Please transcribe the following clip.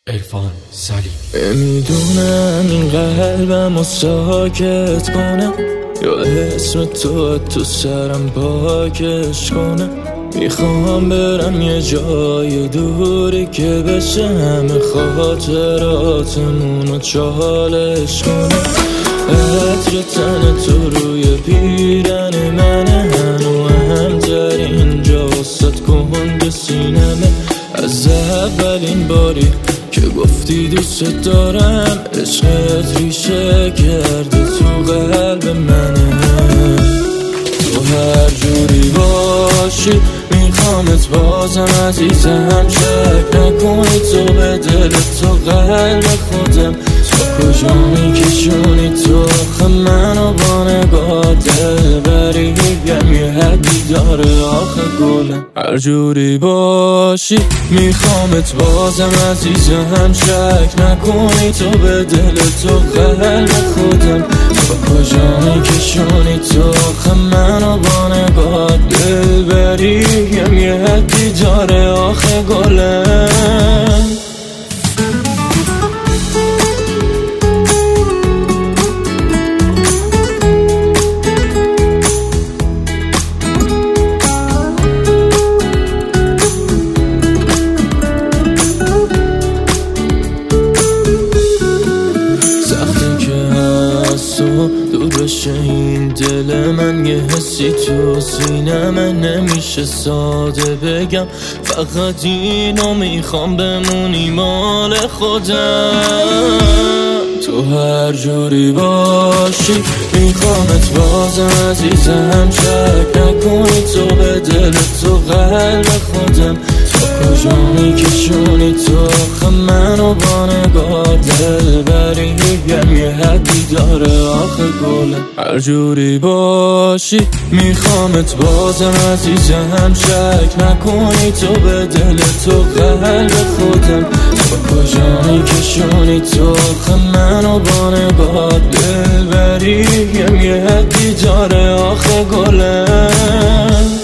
عرفان سلیم. نمیدونم این قلبمو ساکت کنم یا اسم تو سرم پاکش کنم. میخوام برم یه جای دوری که بشه همه خاطراتمونو چالش کنم. عطر تن تو روی پیرن منه، هنو همتر اینجا وسط کند سینمه. از اولین باری که گفتی دوست دارم، عشقت ریشه کرده تو قلب منه. تو هر جوری باشی میخوامت بازم عزیزم، شک نکنی تو به دل تو قلب خودم. تو کجا میکشونی تو آخه منو با نگاه دل بری، میگم یه حدی داره آخه گلم. هر جوری باشی میخوامت بازم عزیزم، شک نکنی تو به دل تو قلب خودم. تو کجا میکشونی تو آخه منو با نگاه دل بری، میگم یه حدی داره آخه گلم. دور بشه این دل من، یه حسی تو سینه من نمیشه ساده بگم. فقط اینو میخوام بمونی مال خودم. تو هر جوری باشی میخوامت بازم عزیزم، شک نکنی تو به دل تو قلب خودم. تو کجا میکشونی تو آخه منو با نگاه دل بری، میگم یه حدی داره آخه گلم. هر جوری باشی میخوامت بازم عزیزم، شک نکنی تو به دل تو قلب خودم. تو کجا میکشونی تو آخه منو با نگاه دل بری، میگم یه حدی داره آخه گلم.